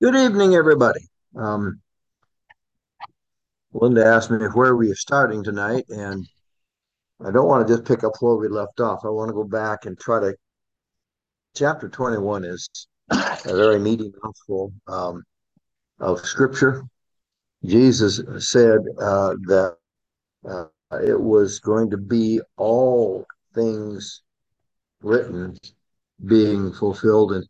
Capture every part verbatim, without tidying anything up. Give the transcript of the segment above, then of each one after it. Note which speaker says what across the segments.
Speaker 1: Good evening, everybody. Um, Linda asked me where we are starting tonight, and I don't want to just pick up where we left off. I want to go back and try to. Chapter twenty-one is a very meaty mouthful um, of scripture. Jesus said uh, that uh, it was going to be all things written being fulfilled. And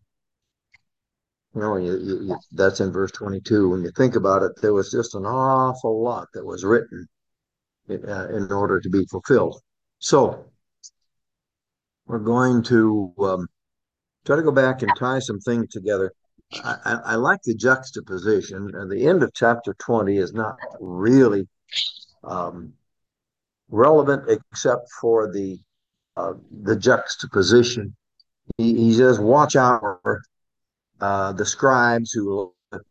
Speaker 1: you know, you, you, you, that's in verse twenty-two. When you think about it, there was just an awful lot that was written uh, in order to be fulfilled. So we're going to um, try to go back and tie some things together. I, I, I like the juxtaposition. Uh, the end of chapter twenty is not really um, relevant except for the uh, the juxtaposition. He, he says, "Watch out for uh, the scribes who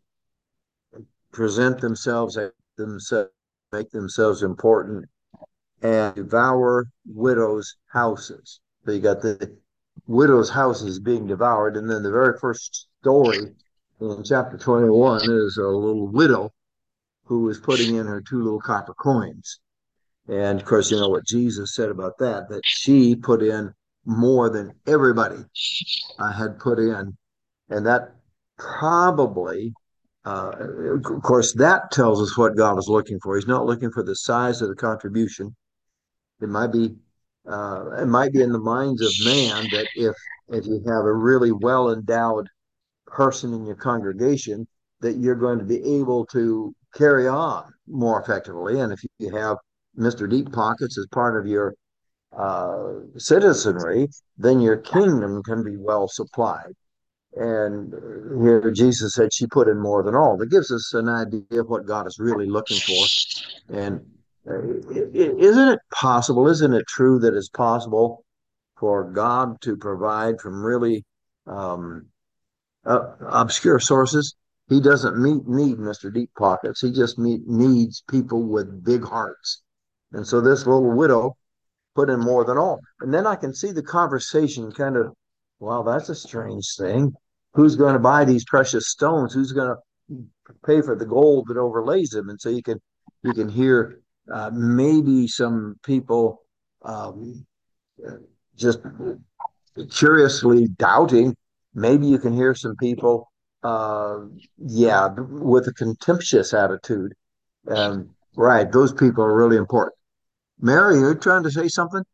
Speaker 1: present themselves, themselves, make themselves important, and devour widows' houses." So you got the widow's house is being devoured, and then the very first story in chapter twenty-one is a little widow who is putting in her two little copper coins. And of course, you know what Jesus said about that, that she put in more than everybody uh, had put in. And that probably, uh, of course, that tells us what God is looking for. He's not looking for the size of the contribution. It might be uh, it might be in the minds of man that if if you have a really well endowed person in your congregation, that you're going to be able to carry on more effectively. And if you have Mister Deep Pockets as part of your uh, citizenry, then your kingdom can be well supplied. And here Jesus said she put in more than all. That gives us an idea of what God is really looking for. And uh, isn't it possible, isn't it true that it's possible for God to provide from really um, uh, obscure sources? He doesn't meet, need Mister Deep Pockets. He just meet, needs people with big hearts. And so this little widow put in more than all. And then I can see the conversation kind of, well, that's a strange thing. Who's going to buy these precious stones? Who's going to pay for the gold that overlays them? And so you can you can hear uh, maybe some people um, just curiously doubting. Maybe you can hear some people, uh, yeah, with a contemptuous attitude. Um, right, those people are really important. Mary, you're trying to say something?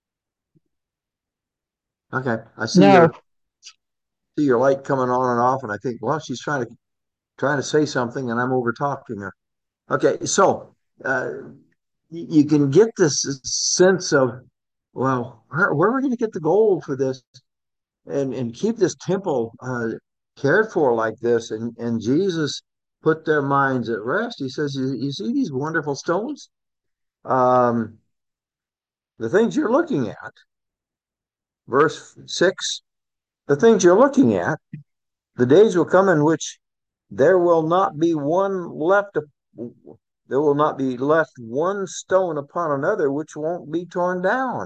Speaker 1: Okay, I see
Speaker 2: No,
Speaker 1: your see your light coming on and off, and I think, well, she's trying to trying to say something, and I'm over talking her. Okay, so uh, you can get this sense of, well, where, where are we going to get the gold for this, and and keep this temple uh, cared for like this? And and Jesus put their minds at rest. He says, you, you see these wonderful stones, um, the things you're looking at. Verse six, the things you're looking at, the days will come in which there will not be one left, there will not be left one stone upon another which won't be torn down.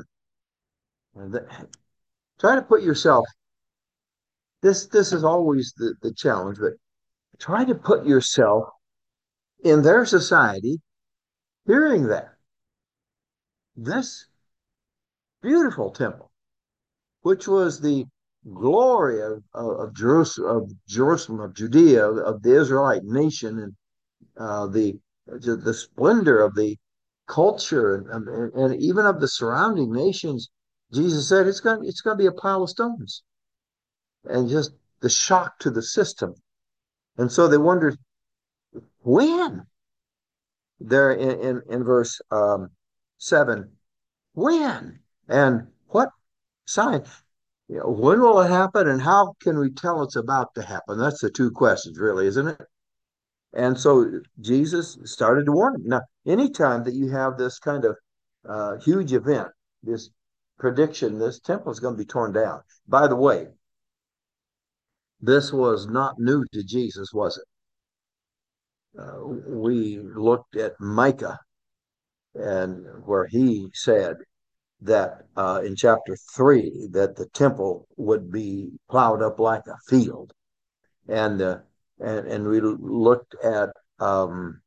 Speaker 1: Try to put yourself, this this is always the, the challenge, but try to put yourself in their society hearing that. This beautiful temple, which was the glory of, of, of Jerusalem, of Jerusalem, of Judea, of, of the Israelite nation, and uh, the the splendor of the culture and, and, and even of the surrounding nations. Jesus said it's going it's going to be a pile of stones, and just the shock to the system. And so they wondered when. There in in, in verse um, seven, when and what sign? You know, when will it happen, and how can we tell it's about to happen? That's the two questions, really, isn't it? And so Jesus started to warn them. Now, anytime that you have this kind of uh, huge event, this prediction, this temple is going to be torn down. By the way, this was not new to Jesus, was it? Uh, we looked at Micah, and where he said that uh, in chapter three that the temple would be plowed up like a field, and the and and we looked at um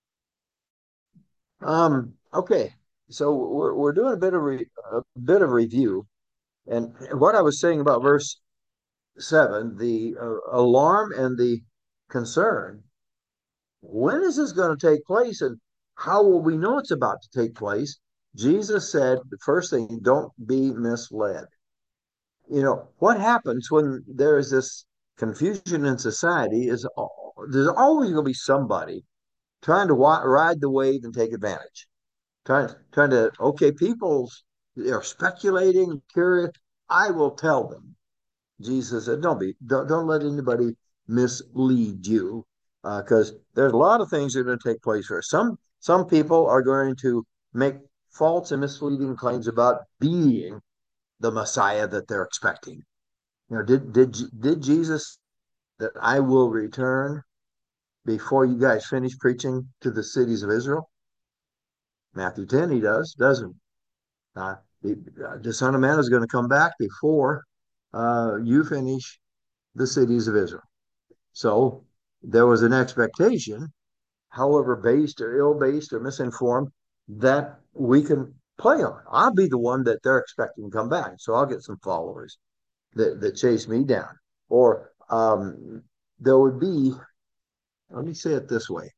Speaker 1: um okay. So we're we're doing a bit of re, a bit of review, and what I was saying about verse seven, the uh, alarm and the concern. When is this going to take place, and how will we know it's about to take place? Jesus said the first thing, don't be misled. You know, what happens when there is this confusion in society is there's always going to be somebody trying to ride the wave and take advantage. Trying, trying to, okay, people are speculating, curious. I will tell them. Jesus said, "Don't be, don't, don't let anybody mislead you, because uh, there's a lot of things that are going to take place here. Some some people are going to make false and misleading claims about being the Messiah that they're expecting. You know, did did did Jesus that I will return before you guys finish preaching to the cities of Israel? Matthew ten, he does, doesn't. Uh, the, uh, the Son of Man is going to come back before uh, you finish the cities of Israel. So there was an expectation, however based or ill based or misinformed, that we can play on. I'll be the one that they're expecting to come back. So I'll get some followers that, that chase me down. Or um, there would be, let me say it this way.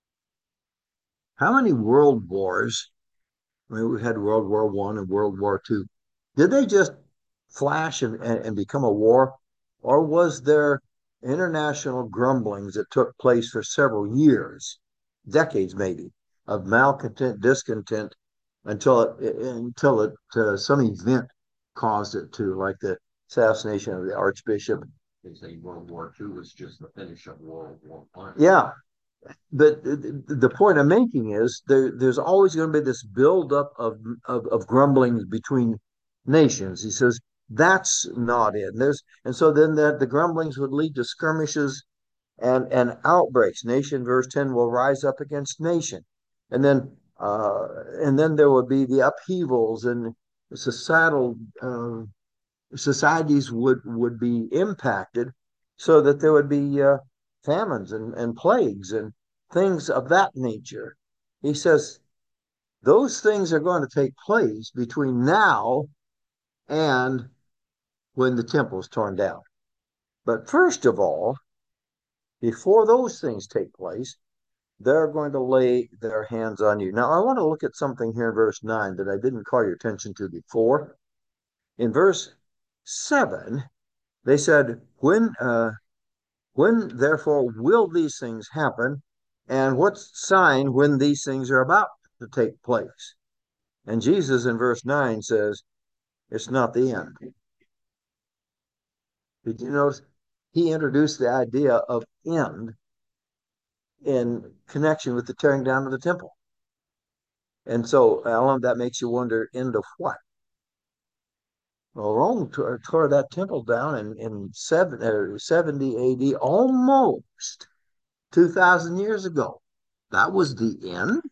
Speaker 1: How many world wars? I mean, we had World War One and World War Two. Did they just flash and, and, and become a war? Or was there international grumblings that took place for several years, decades maybe, of malcontent, discontent, until it until it uh, some event caused it to, like the assassination of the Archbishop.
Speaker 2: They say World War Two was just the finish of World War One.
Speaker 1: Yeah, but the point I'm making is there, there's always going to be this buildup of, of, of grumblings between nations. He says that's not it. And there's and so then that the grumblings would lead to skirmishes and and outbreaks. Nation, verse ten, will rise up against nation, and then uh, and then there would be the upheavals and societal uh, societies would would be impacted, so that there would be uh, famines and, and plagues and things of that nature. He says those things are going to take place between now and when the temple is torn down. But first of all, before those things take place, they're going to lay their hands on you. Now, I want to look at something here in verse nine that I didn't call your attention to before. In verse seven, they said, when uh, When therefore will these things happen? And what sign when these things are about to take place? And Jesus in verse nine says, it's not the end. Did you notice? He introduced the idea of end in connection with the tearing down of the temple. And so, Alan, that makes you wonder, end of what? Well, Rome tore, tore that temple down in, in seven, uh, seventy A D, almost two thousand years ago. That was the end.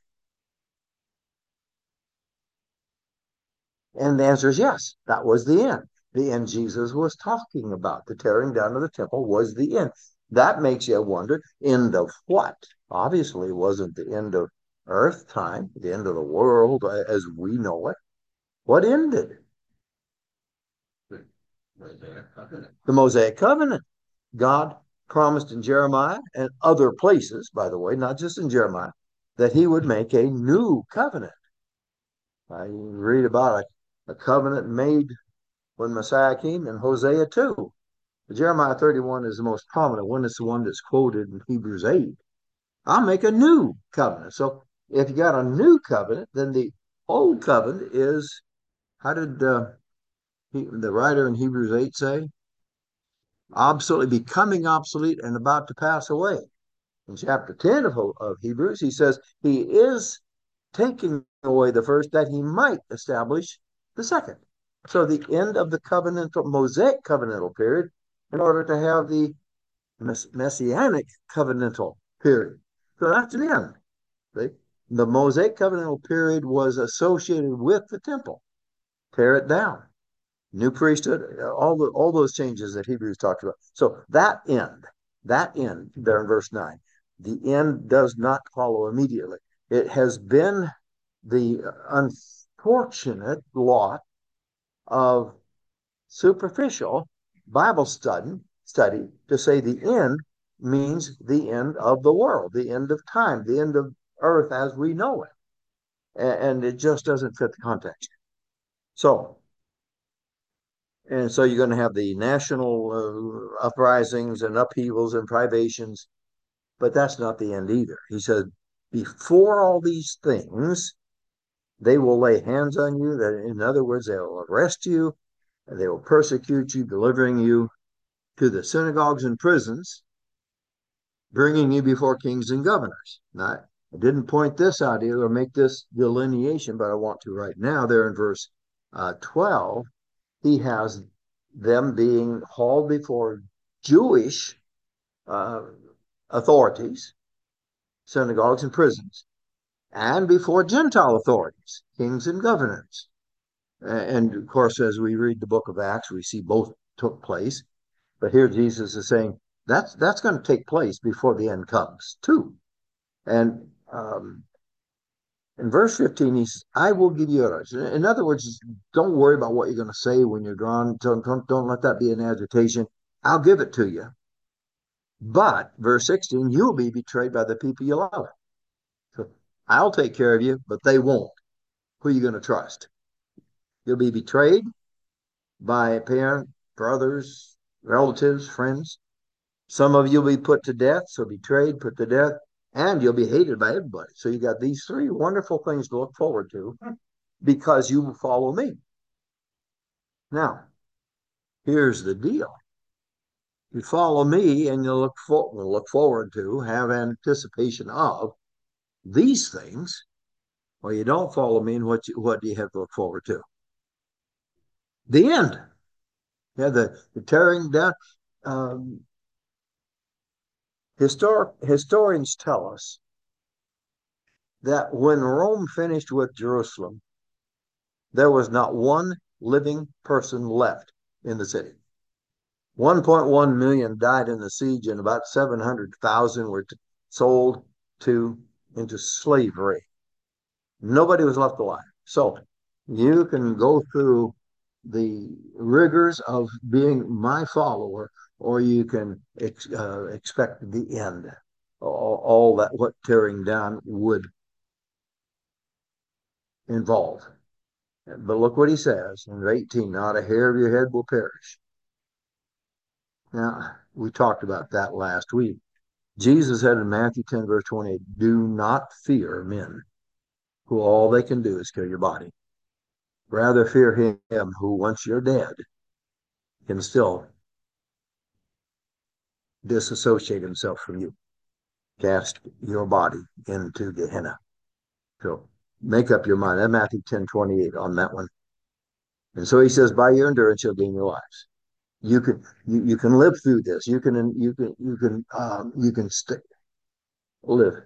Speaker 1: And the answer is yes, that was the end. The end Jesus was talking about. The tearing down of the temple was the end. That makes you wonder, end of what? Obviously, it wasn't the end of earth time, the end of the world as we know it. What ended?
Speaker 2: The Mosaic covenant.
Speaker 1: The Mosaic covenant. God promised in Jeremiah and other places, by the way, not just in Jeremiah, that he would make a new covenant. I read about a, a covenant made when Messiah came in Hosea two. Jeremiah thirty-one is the most prominent one. It's the one that's quoted in Hebrews eight. I'll make a new covenant. So if you got a new covenant, then the old covenant is, how did uh, he, the writer in Hebrews eight say? Obsolete, becoming obsolete and about to pass away. In chapter ten of, of Hebrews, he says he is taking away the first that he might establish the second. So the end of the covenantal, Mosaic covenantal period, in order to have the mess- messianic covenantal period. So that's an end. See? The Mosaic covenantal period was associated with the temple. Tear it down. New priesthood, all the all those changes that Hebrews talked about. So that end. That end, there in verse nine, the end does not follow immediately. It has been the unfortunate lot of superficial Bible study, study to say the end means the end of the world, the end of time, the end of earth as we know it. And it just doesn't fit the context. So, and so you're going to have the national uh, uprisings and upheavals and privations, but that's not the end either. He said, before all these things, they will lay hands on you. That, in other words, they will arrest you, and they will persecute you, delivering you to the synagogues and prisons, bringing you before kings and governors. Now, I didn't point this out here or make this delineation, but I want to right now. There in verse uh, twelve, he has them being hauled before Jewish uh, authorities, synagogues and prisons, and before Gentile authorities, kings and governors. And of course, as we read the book of Acts, we see both took place. But here Jesus is saying that's that's going to take place before the end comes too. And um, in verse fifteen, he says, "I will give you utterance." In other words, don't worry about what you're going to say when you're gone. Don't, don't don't let that be an agitation. I'll give it to you. But verse sixteen, you'll be betrayed by the people you love. So I'll take care of you, but they won't. Who are you going to trust? You'll be betrayed by a parent, brothers, relatives, friends. Some of you will be put to death, so betrayed, put to death, and you'll be hated by everybody. So you got these three wonderful things to look forward to because you will follow me. Now, here's the deal. You follow me and you look, for, look forward to, have anticipation of these things, or you don't follow me, and what, you, what do you have to look forward to? The end. Yeah, the, the tearing down. Um, historic, historians tell us that when Rome finished with Jerusalem, there was not one living person left in the city. one point one million died in the siege, and about seven hundred thousand were t- sold to into slavery. Nobody was left alive. So you can go through the rigors of being my follower, or you can ex- uh, expect the end. All, all that what tearing down would involve. But look what he says in eighteen, not a hair of your head will perish. Now, we talked about that last week. Jesus said in Matthew ten, verse twenty-eight, do not fear men who all they can do is kill your body. Rather fear him who, once you're dead, can still disassociate himself from you, cast your body into Gehenna. So make up your mind. That Matthew ten twenty-eight on that one. And so he says, by your endurance, you'll gain your lives. You can you, you can live through this. You can you can you can um, you can st- live.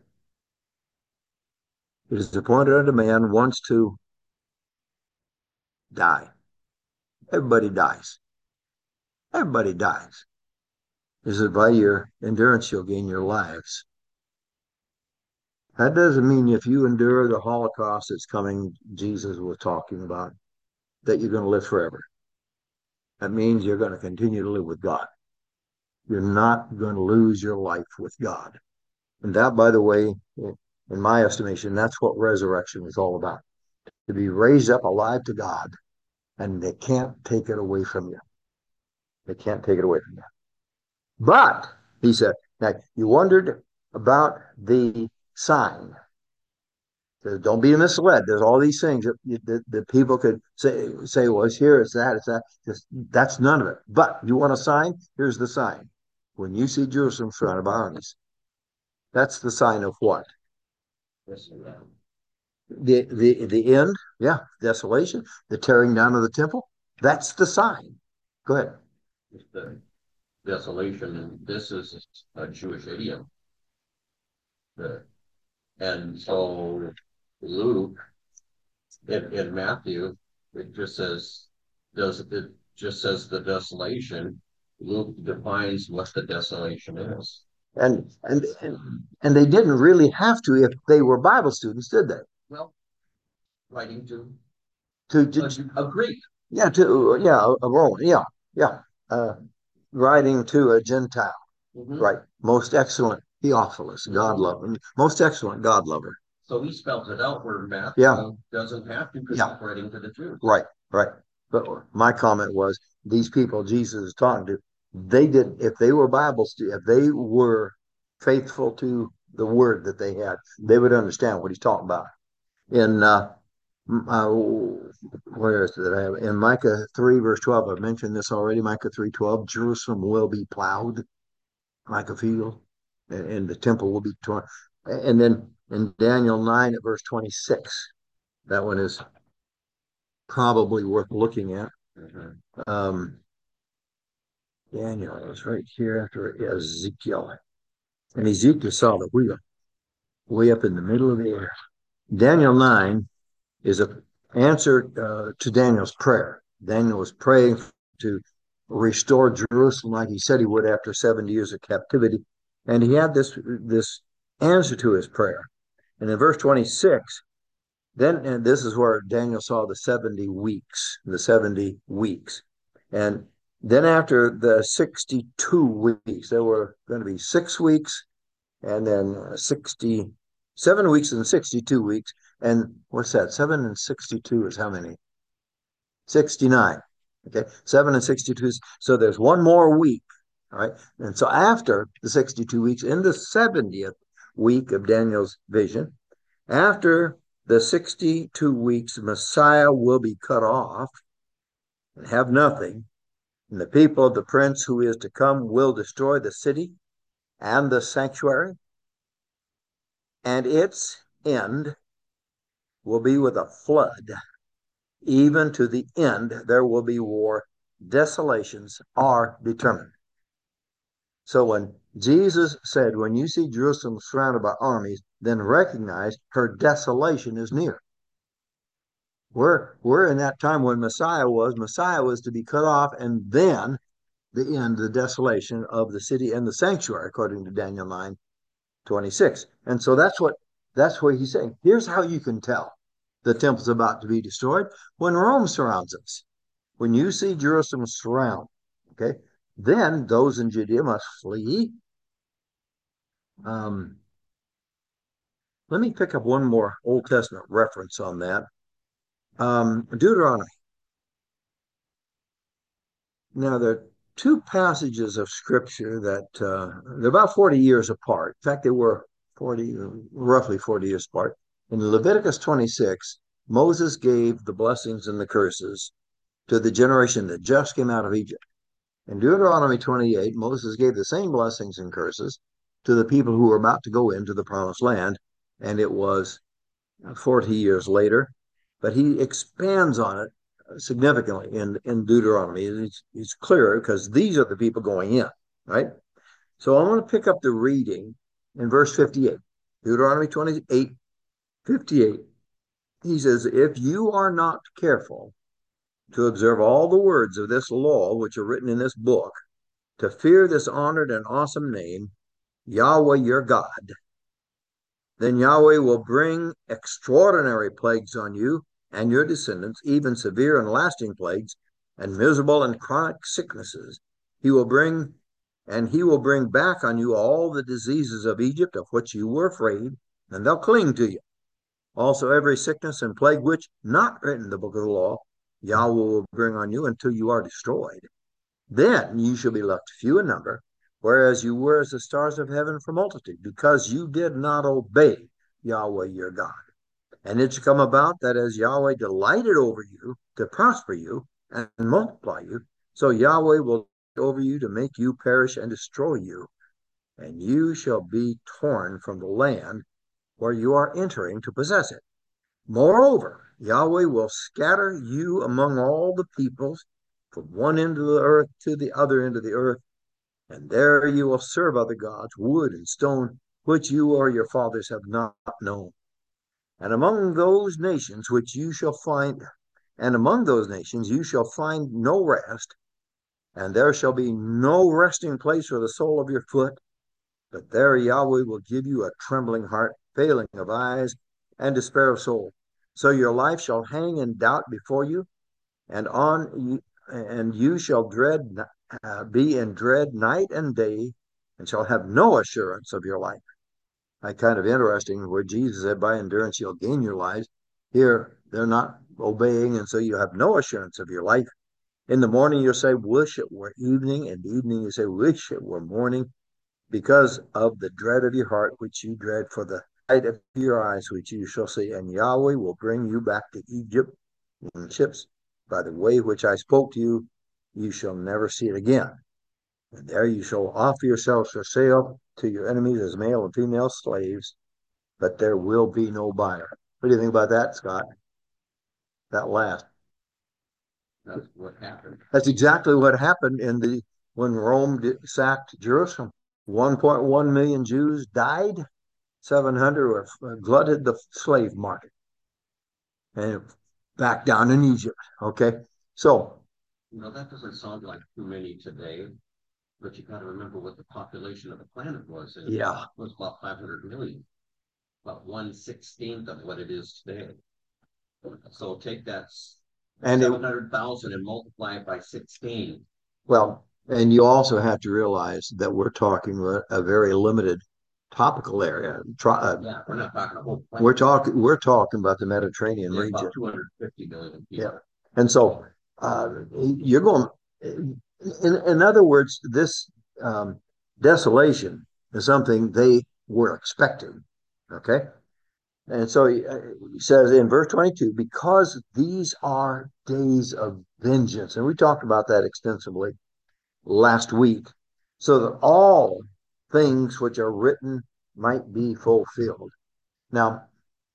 Speaker 1: It is appointed unto man once to die. Everybody dies. Everybody dies. Is it by your endurance you'll gain your lives? That doesn't mean if you endure the Holocaust that's coming, Jesus was talking about, that you're going to live forever. That means you're going to continue to live with God. You're not going to lose your life with God. And that, by the way, in my estimation, that's what resurrection is all about. To be raised up alive to God, and they can't take it away from you. They can't take it away from you. But, he said, now you wondered about the sign. So don't be misled. There's all these things that, that, that people could say, say, well, it's here, it's that, it's that. Just, that's none of it. But you want a sign? Here's the sign. When you see Jerusalem surrounded by armies, that's the sign of what?
Speaker 2: Yes, sir.
Speaker 1: The the the end, yeah, desolation, the tearing down of the temple. That's the sign. Go ahead.
Speaker 2: It's the desolation, and this is a Jewish idiom. The, and so Luke in, in Matthew, it just says does it just says the desolation, Luke defines what the desolation is.
Speaker 1: And, and and and they didn't really have to if they were Bible students, did they?
Speaker 2: Well, writing to
Speaker 1: To, to
Speaker 2: a, a Greek.
Speaker 1: yeah, to yeah, a, a Roman, yeah, yeah, uh, writing to a Gentile,
Speaker 2: Mm-hmm.
Speaker 1: right? Most excellent Theophilus, God
Speaker 2: mm-hmm.
Speaker 1: lover, most excellent God lover.
Speaker 2: So he spells it out where Matthew
Speaker 1: Yeah.
Speaker 2: doesn't have to because
Speaker 1: Yeah.
Speaker 2: he's writing to the Jews.
Speaker 1: Right, right. But my comment was these people Jesus is talking to, they did if they were Bible students, if they were faithful to the word that they had, they would understand what he's talking about. In uh, uh where is it that I have in Micah three verse twelve? I've mentioned this already. Micah three twelve. Jerusalem will be plowed like a field, and, and the temple will be torn. And then in Daniel nine at verse twenty-six, that one is probably worth looking at. Mm-hmm. Um, Daniel is right here after Ezekiel. And Ezekiel saw the wheel way up in the middle of the air. Daniel nine is an answer uh, to Daniel's prayer. Daniel was praying to restore Jerusalem like he said he would after seventy years of captivity. And he had this, this answer to his prayer. And in verse twenty-six, then, and this is where Daniel saw the seventy weeks, the seventy weeks. And then after the sixty-two weeks, there were going to be six weeks and then sixty-seven weeks and sixty-two weeks. And what's that? Seven and sixty-two is how many? sixty-nine. Okay. Seven and sixty-two. So there's one more week. All right. And so after the sixty-two weeks, in the seventieth week of Daniel's vision, after the sixty-two weeks, Messiah will be cut off and have nothing. And the people of the prince who is to come will destroy the city and the sanctuary. And its end will be with a flood. Even to the end, there will be war. Desolations are determined. So when Jesus said, when you see Jerusalem surrounded by armies, then recognize her desolation is near. We're we're in that time when Messiah was. Messiah was to be cut off, and then the end, the desolation of the city and the sanctuary, according to Daniel nine twenty six. And so that's what that's what he's saying. Here's how you can tell the temple's about to be destroyed when Rome surrounds us. When you see Jerusalem surround, okay, then those in Judea must flee. Um, let me pick up one more Old Testament reference on that. Um, Deuteronomy. Now, there are two passages of scripture that uh, they're about forty years apart. In fact, they were forty, roughly forty years apart. In Leviticus twenty-six, Moses gave the blessings and the curses to the generation that just came out of Egypt. In Deuteronomy twenty-eight, Moses gave the same blessings and curses to the people who were about to go into the promised land, and it was forty years later. But he expands on it significantly in, in Deuteronomy. It's, it's clearer because these are the people going in, right? So I want to pick up the reading in verse fifty-eight. Deuteronomy twenty-eight, fifty-eight. He says, if you are not careful to observe all the words of this law which are written in this book, to fear this honored and awesome name, Yahweh your God, then Yahweh will bring extraordinary plagues on you and your descendants, even severe and lasting plagues, and miserable and chronic sicknesses. He will bring, and he will bring back on you all the diseases of Egypt of which you were afraid, and they'll cling to you. Also, every sickness and plague which not written in the book of the law, Yahweh will bring on you until you are destroyed. Then you shall be left few in number, whereas you were as the stars of heaven for multitude, because you did not obey Yahweh your God. And it shall come about that as Yahweh delighted over you to prosper you and multiply you, so Yahweh will over you to make you perish and destroy you. And you shall be torn from the land where you are entering to possess it. Moreover, Yahweh will scatter you among all the peoples from one end of the earth to the other end of the earth, and there you will serve other gods, wood and stone, which you or your fathers have not known. And among those nations which you shall find, and among those nations you shall find no rest, and there shall be no resting place for the sole of your foot. But there Yahweh will give you a trembling heart, failing of eyes, and despair of soul. So your life shall hang in doubt before you, and on and you shall dread uh, be in dread night and day, and shall have no assurance of your life. I kind of interesting where Jesus said, "By endurance you'll gain your lives." Here they're not obeying, and so you have no assurance of your life. In the morning you say, "Wish it were evening," and in the evening you say, "Wish it were morning," because of the dread of your heart, which you dread, for the sight of your eyes, which you shall see. And Yahweh will bring you back to Egypt in ships by the way which I spoke to you. You shall never see it again. And there you shall offer yourselves for sale to your enemies as male and female slaves, but there will be no buyer. What do you think about that, Scott? That last.
Speaker 2: That's what happened.
Speaker 1: That's exactly what happened in the when Rome did, sacked Jerusalem. one point one million Jews died. seven hundred were glutted the slave market and back down in Egypt. Okay, so
Speaker 2: You know, that doesn't sound like too many today, but you got to remember what the population of the planet was. And
Speaker 1: yeah,
Speaker 2: it was about five hundred million, about one sixteenth of what it is today. So take that
Speaker 1: and it
Speaker 2: seven hundred thousand and multiply it by sixteen.
Speaker 1: well, and you also have to realize that we're talking a very limited topical area. Try, uh,
Speaker 2: Yeah, we're not talking a whole planet.
Speaker 1: we're talking we're talking about the Mediterranean
Speaker 2: Yeah,
Speaker 1: region.
Speaker 2: about two hundred fifty million people.
Speaker 1: Yeah, and so uh, you're going. In, in other words, this um, desolation is something they were expecting. Okay, and so he, uh, he says in verse twenty-two, because these are days of vengeance, and we talked about that extensively last week, so that all things which are written might be fulfilled. Now,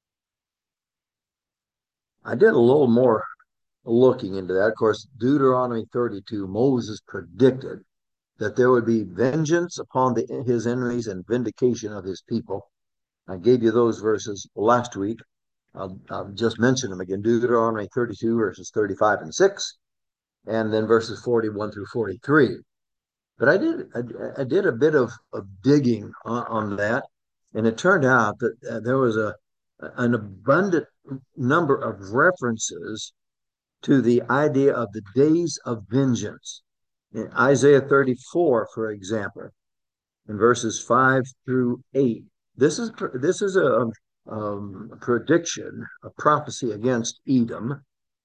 Speaker 1: I did a little more looking into that. Of course, Deuteronomy thirty-two, Moses predicted that there would be vengeance upon the, his enemies and vindication of his people. I gave you those verses last week. I'll, I'll just mention them again. Deuteronomy thirty-two, verses thirty-five and six, and then verses forty-one through forty-three. But I did I, I did a bit of, of digging on, on that, and it turned out that uh, there was a an abundant number of references to the idea of the days of vengeance. In Isaiah thirty-four, for example, in verses five through eight, this is this is a, um, a prediction, a prophecy against Edom.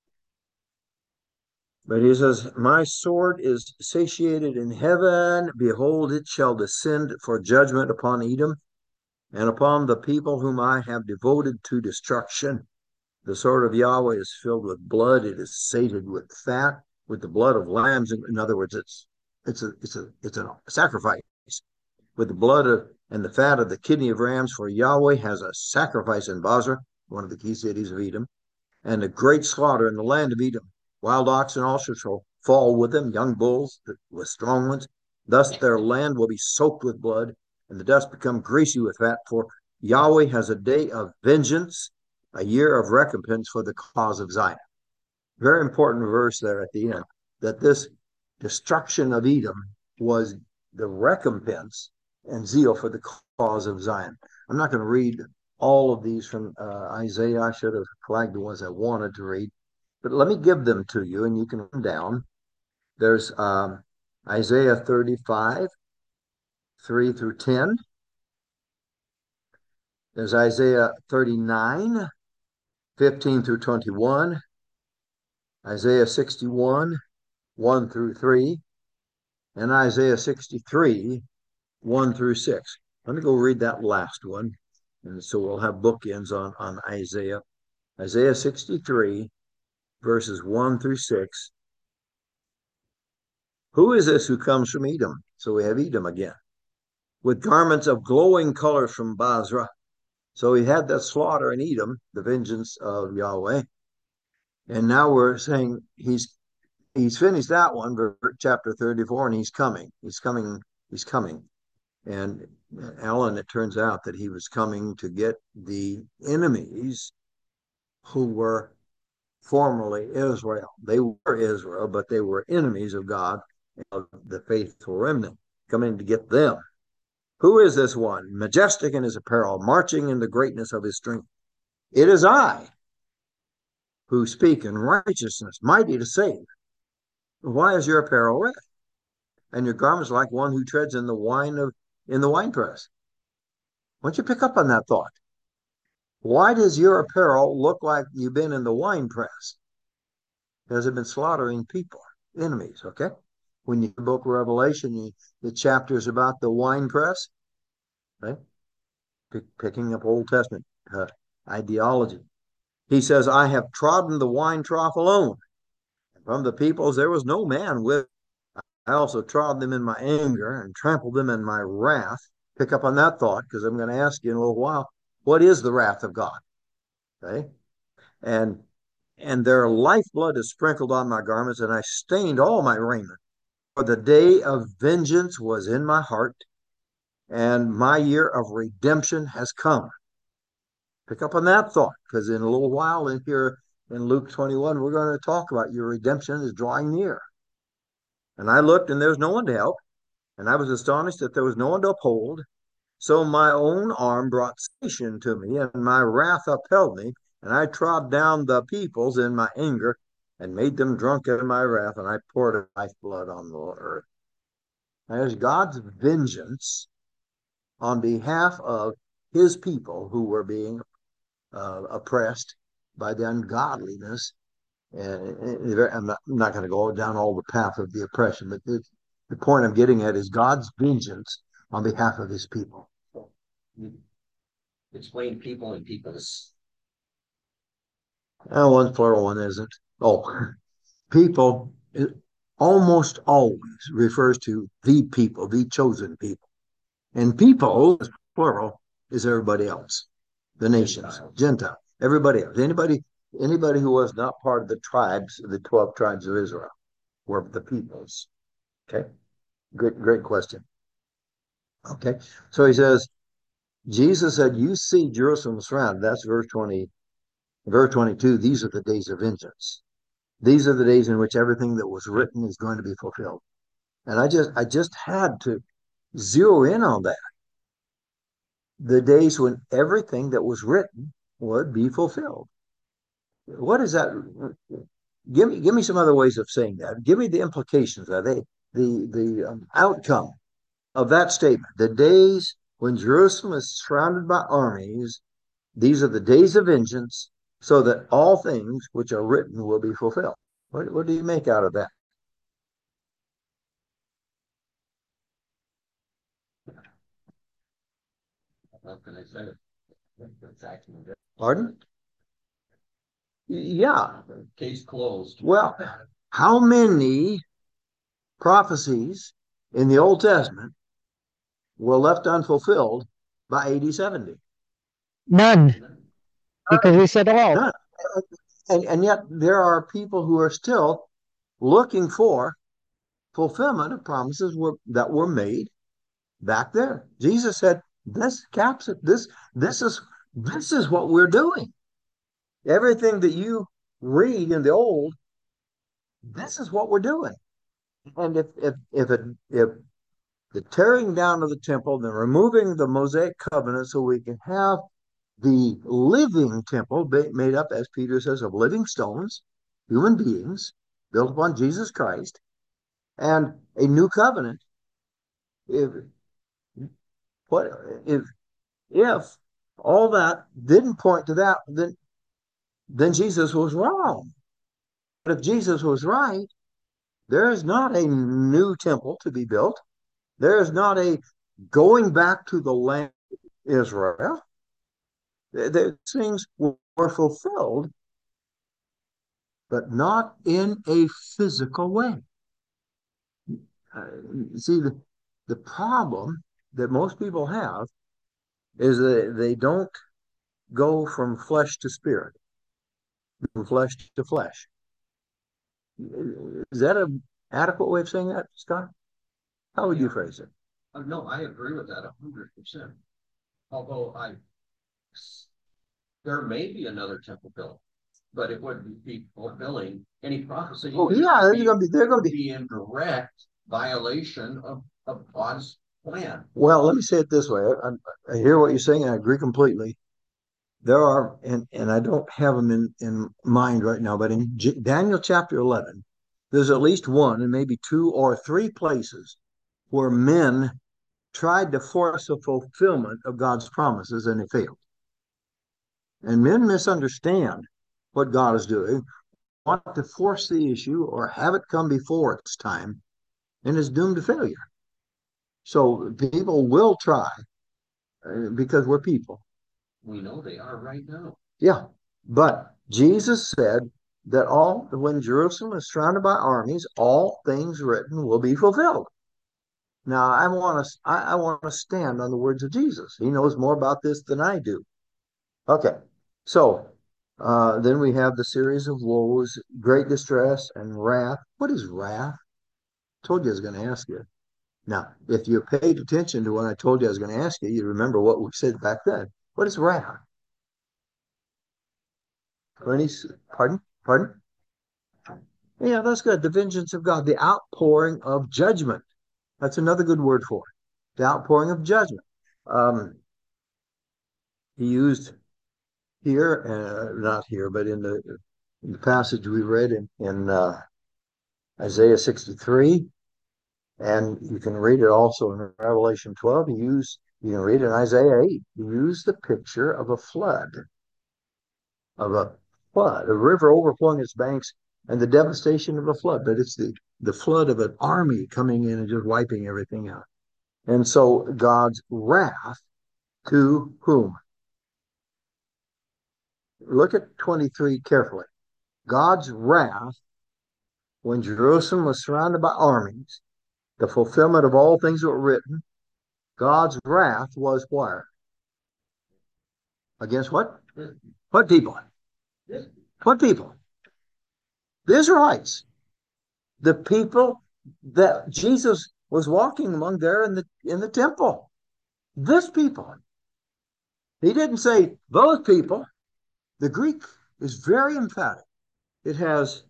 Speaker 1: But he says, "My sword is satiated in heaven. Behold, it shall descend for judgment upon Edom and upon the people whom I have devoted to destruction. The sword of Yahweh is filled with blood. It is sated with fat, with the blood of lambs." In other words, it's it's a it's a it's a sacrifice with the blood of and the fat of the kidney of rams. For Yahweh has a sacrifice in Basra, one of the key cities of Edom, and a great slaughter in the land of Edom. Wild oxen also shall fall with them, young bulls with strong ones. Thus their land will be soaked with blood, and the dust become greasy with fat. For Yahweh has a day of vengeance, a year of recompense for the cause of Zion. Very important verse there at the end, that this destruction of Edom was the recompense and zeal for the cause of Zion. I'm not going to read all of these from uh, Isaiah. I should have flagged the ones I wanted to read, but let me give them to you and you can write them down. There's um, Isaiah thirty-five, three through ten. There's Isaiah thirty-nine, fifteen through twenty-one. Isaiah sixty-one, one through three. And Isaiah sixty-three, one through six. Let me go read that last one. And so we'll have bookends on, on Isaiah. Isaiah sixty-three, verses one through six. Who is this who comes from Edom? So we have Edom again. With garments of glowing colors from Basra. So we had that slaughter in Edom, the vengeance of Yahweh. And now we're saying he's he's finished that one, chapter thirty-four, and he's coming. He's coming. He's coming. And Alan, it turns out that he was coming to get the enemies who were formerly Israel. They were Israel, but they were enemies of God. of the faithful remnant, coming to get them. Who is this one, majestic in his apparel, marching in the greatness of his strength? It is I who speak in righteousness, mighty to save. Why is your apparel red, and your garments like one who treads in the wine of in the winepress? Why don't you pick up on that thought? Why does your apparel look like you've been in the wine press? Because they've been slaughtering people, enemies, okay? When you book Revelation, you, the chapters about the wine press, right? Pick, picking up Old Testament uh, ideology. He says, I have trodden the wine trough alone. From the peoples there was no man with. I also trod them in my anger and trampled them in my wrath. Pick up on that thought, because I'm going to ask you in a little while, what is the wrath of God? Okay? And and their lifeblood is sprinkled on my garments, and I stained all my raiment. For the day of vengeance was in my heart, and my year of redemption has come. Pick up on that thought, because in a little while in here in Luke twenty-one, we're going to talk about your redemption is drawing near. And I looked, and there's no one to help, and I was astonished that there was no one to uphold. So my own arm brought salvation to me, and my wrath upheld me, and I trod down the peoples in my anger, and made them drunk in my wrath, and I poured lifeblood on the earth. There's God's vengeance on behalf of his people who were being uh, oppressed by the ungodliness. And I'm not, not going to go down all the path of the oppression, but the, the point I'm getting at is God's vengeance on behalf of his people.
Speaker 2: Explain people and peoples.
Speaker 1: Uh, one's plural, one isn't. Oh, people almost always refers to the people, the chosen people. And people, plural, is everybody else, the nations, Gentile, Gentile everybody else. Anybody, anybody who was not part of the tribes, the twelve tribes of Israel, were the peoples. Okay, great, great question. Okay, so he says, Jesus said, "You see Jerusalem surrounded." That's verse twenty, verse twenty-two. These are the days of vengeance. These are the days in which everything that was written is going to be fulfilled. And I just, I just had to zero in on that. The days when everything that was written would be fulfilled. What is that? Give me, give me some other ways of saying that. Give me the implications of it, the the um, outcome of that statement. The days when Jerusalem is surrounded by armies, these are the days of vengeance, so that all things which are written will be fulfilled. What, what do you make out of that?
Speaker 2: How can I say it? Exactly.
Speaker 1: Pardon? Yeah.
Speaker 2: Case closed.
Speaker 1: Well, how many prophecies in the Old Testament were left unfulfilled by A D seventy?
Speaker 3: None, because he said all.
Speaker 1: None. And, and yet there are people who are still looking for fulfillment of promises were, that were made back there. Jesus said, "This caps it. This this is this is what we're doing. Everything that you read in the old, this is what we're doing." And if if if it if the tearing down of the temple, the removing the Mosaic covenant, so we can have the living temple made up, as Peter says, of living stones, human beings built upon Jesus Christ, and a new covenant. If what if if all that didn't point to that, then then Jesus was wrong. But if Jesus was right, there is not a new temple to be built. There is not a going back to the land of Israel. These things were fulfilled, but not in a physical way. Uh, see, the, the problem that most people have is that they don't go from flesh to spirit, from flesh to flesh. Is that an adequate way of saying that, Scott? How would you phrase it?
Speaker 2: Uh, no, I agree with that a hundred percent. Although I, there may be another temple built, but it wouldn't be fulfilling any prophecy.
Speaker 1: Oh yeah, they're going to be. They're going to be
Speaker 2: be indirect violation of, of God's plan.
Speaker 1: Well, let me say it this way. I, I hear what you're saying, and I agree completely. There are, and, and I don't have them in, in mind right now, but in J- Daniel chapter eleven, there's at least one and maybe two or three places where men tried to force a fulfillment of God's promises and it failed. And men misunderstand what God is doing, want to force the issue or have it come before its time, and is doomed to failure. So people will try uh, because we're people.
Speaker 2: We know they are right now.
Speaker 1: Yeah. But Jesus said that all, when Jerusalem is surrounded by armies, all things written will be fulfilled. Now, I want to I, I want to stand on the words of Jesus. He knows more about this than I do. Okay. So uh, then we have the series of woes, great distress, and wrath. What is wrath? I told you I was going to ask you. Now, if you paid attention to what I told you I was going to ask you, you remember what we said back then. What is wrath? Any, pardon? Pardon? Yeah, that's good. The vengeance of God, the outpouring of judgment. That's another good word for it. The outpouring of judgment. Um, he used here, uh, not here, but in the, in the passage we read in, in uh, Isaiah sixty-three, and you can read it also in Revelation twelve. He used, you can read it in Isaiah eight. He used the picture of a flood, of a flood, a river overflowing its banks, and the devastation of a flood. But it's the, the flood of an army coming in and just wiping everything out. And so God's wrath to whom? Look at twenty-three carefully. God's wrath when Jerusalem was surrounded by armies, the fulfillment of all things that were written, God's wrath was what? Against what? What people? What people? The Israelites. The people that Jesus was walking among there in the in the temple. This people. He didn't say those people. The Greek is very emphatic. It has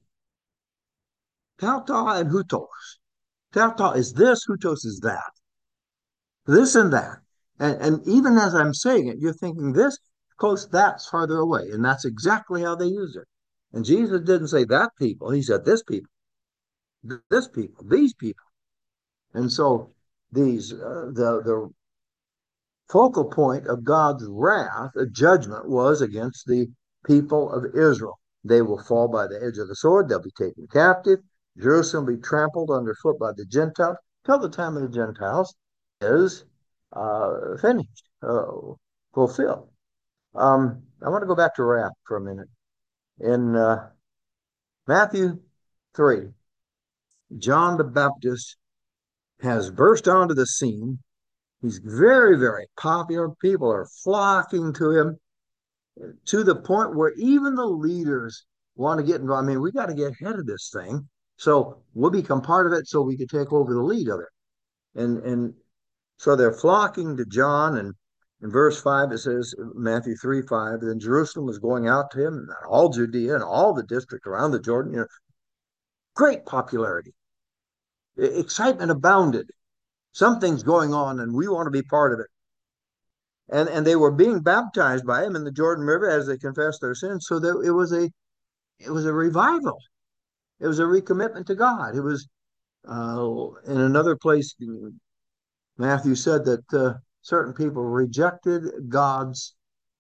Speaker 1: tauta and hutos. Tauta is this, hutos is that. This and that. And, and even as I'm saying it, you're thinking this, close, that's farther away. And that's exactly how they use it. And Jesus didn't say that people, he said this people, this people, these people. And so these, uh, the, the focal point of God's wrath, a judgment, was against the people of Israel. They will fall by the edge of the sword. They'll be taken captive. Jerusalem will be trampled underfoot by the Gentiles till the time of the Gentiles is uh, finished, uh, fulfilled. Um, I want to go back to wrath for a minute. In uh, Matthew three, John the Baptist has burst onto the scene. He's very, very popular. People are flocking to him to the point where even the leaders want to get involved. I mean, we got to get ahead of this thing. So we'll become part of it so we can take over the lead of it. And and so they're flocking to John. And in verse five, it says, Matthew three, five, then Jerusalem was going out to him, and all Judea and all the district around the Jordan, you know, great popularity. Excitement abounded. Something's going on, and we want to be part of it. And and they were being baptized by him in the Jordan River as they confessed their sins. So that it was a it was a revival. It was a recommitment to God. It was uh, in another place. Matthew said that uh, certain people rejected God's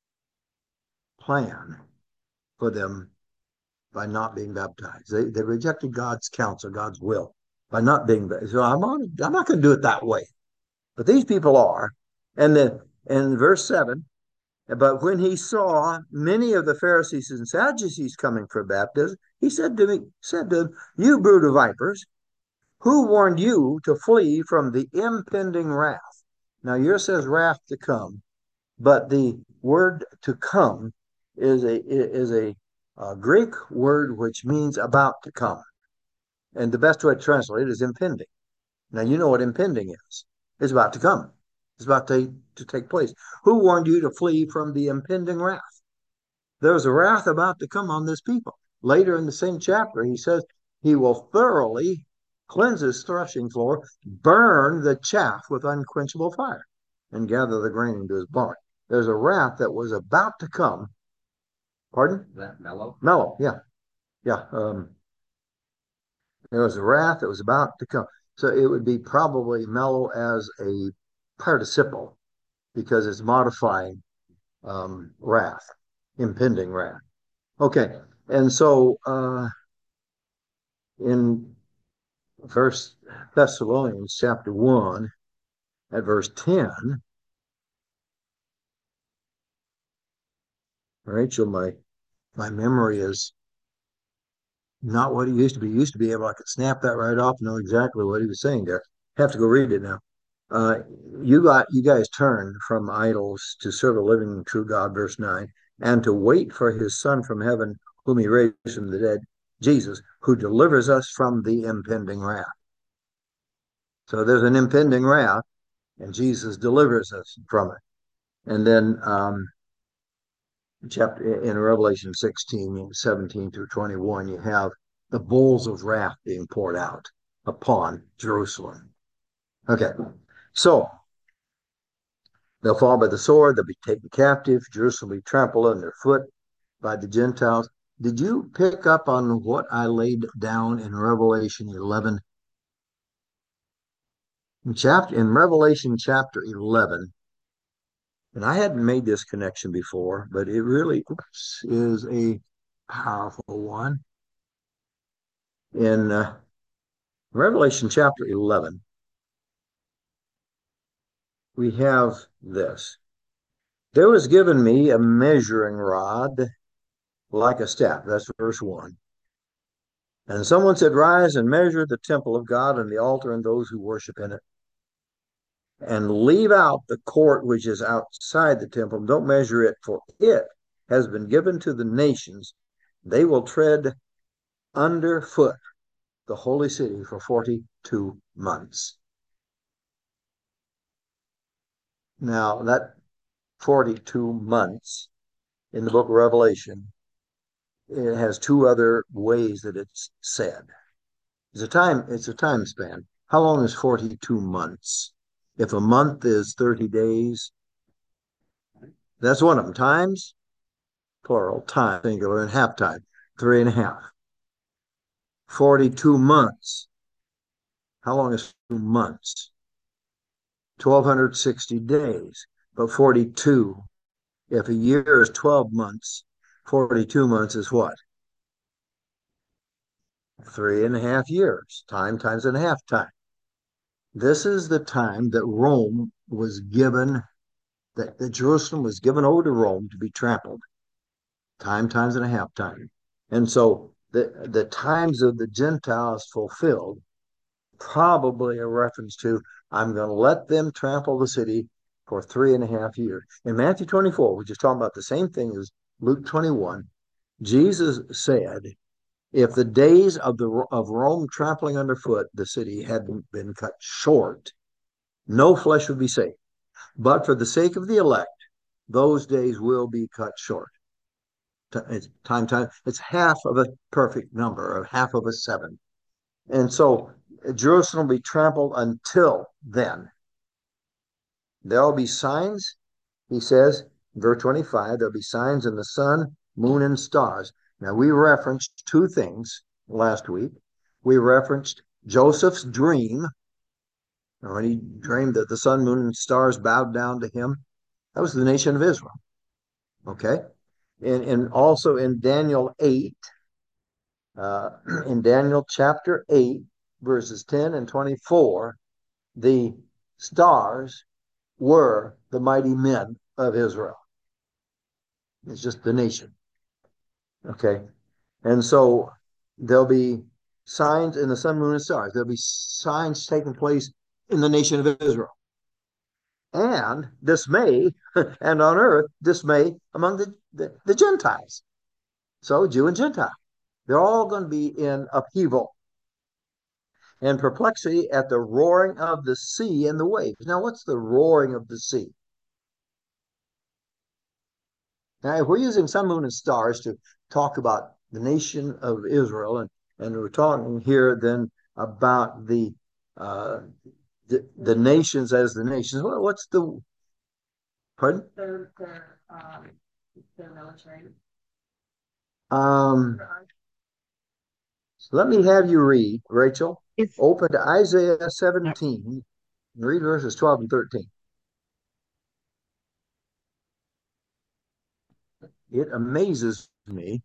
Speaker 1: plan for them by not being baptized. They they rejected God's counsel, God's will by not being baptized. So I'm on, I'm not going to do it that way. But these people are. And then in verse seven, but when he saw many of the Pharisees and Sadducees coming for baptism, he said to me, said to them, you brood of vipers, who warned you to flee from the impending wrath? Now yours says wrath to come, but the word to come is a is a, a Greek word which means about to come. And the best way to translate it is impending. Now you know what impending is. It's about to come. It's about to, to take place. Who warned you to flee from the impending wrath? There's a wrath about to come on this people. Later in the same chapter, he says he will thoroughly cleanse his threshing floor, burn the chaff with unquenchable fire, and gather the grain into his barn. There's a wrath that was about to come. Pardon?
Speaker 2: Is that mellow?
Speaker 1: Mellow, yeah. Yeah. Um, there was a wrath that was about to come. So it would be probably mellow as a participle because it's modifying um, wrath, impending wrath. Okay. And so uh, in First Thessalonians chapter one, at verse ten, Rachel, my my memory is not what it used to be. It used to be able I could snap that right off and know exactly what he was saying there. Have to go read it now. Uh, you got you guys turn from idols to serve a living and true God, verse nine, and to wait for his son from heaven, whom he raised from the dead, Jesus, who delivers us from the impending wrath. So there's an impending wrath, and Jesus delivers us from it. And then um, chapter in Revelation sixteen, seventeen through twenty-one, you have the bowls of wrath being poured out upon Jerusalem. Okay, so they'll fall by the sword, they'll be taken captive, Jerusalem will be trampled underfoot by the Gentiles. Did you pick up on what I laid down in Revelation eleven? In chapter in Revelation chapter eleven, and I hadn't made this connection before, but it really oops, is a powerful one. In uh, Revelation chapter eleven, we have this. There was given me a measuring rod like a staff. That's verse one. And someone said, rise and measure the temple of God and the altar and those who worship in it. And leave out the court which is outside the temple. Don't measure it, for it has been given to the nations. They will tread underfoot the holy city for forty-two months. Now, that forty-two months in the book of Revelation, it has two other ways that it's said. It's a time, it's a time span. How long is forty-two months? If a month is thirty days, that's one of them. Times, plural, time, singular, and half time, three and a half. forty-two months. How long is two months? twelve sixty days. But forty-two, if a year is twelve months, forty-two months is what? Three and a half years. Time times and a half time. This is the time that Rome was given, that, that Jerusalem was given over to Rome to be trampled. Time times and a half time. And so the, the times of the Gentiles fulfilled, probably a reference to, I'm going to let them trample the city for three and a half years. In Matthew twenty-four, which is talking about the same thing as Luke twenty-one, Jesus said, if the days of the of Rome trampling underfoot the city hadn't been cut short, no flesh would be saved. But for the sake of the elect, those days will be cut short. It's time, time. It's half of a perfect number, or half of a seven. And so Jerusalem will be trampled until then. There'll be signs, he says, verse twenty-five, there'll be signs in the sun, moon, and stars. Now, we referenced two things last week. We referenced Joseph's dream, when he dreamed that the sun, moon, and stars bowed down to him. That was the nation of Israel. Okay? And, and also in Daniel eight, uh, in Daniel chapter eight, verses ten and twenty-four, the stars were the mighty men of Israel. It's just the nation. Okay. And so there'll be signs in the sun, moon, and stars. There'll be signs taking place in the nation of Israel. And dismay, and on earth, dismay among the, the, the Gentiles. So Jew and Gentile. They're all going to be in upheaval and perplexity at the roaring of the sea and the waves. Now, what's the roaring of the sea? Now, if we're using sun, moon, and stars to talk about the nation of Israel, and, and we're talking here then about the uh, the, the nations as the nations. What's the pardon?
Speaker 4: Their their um their military.
Speaker 1: Um, let me have you read, Rachel.
Speaker 3: It's
Speaker 1: Open to Isaiah seventeen, read verses twelve and thirteen. It amazes me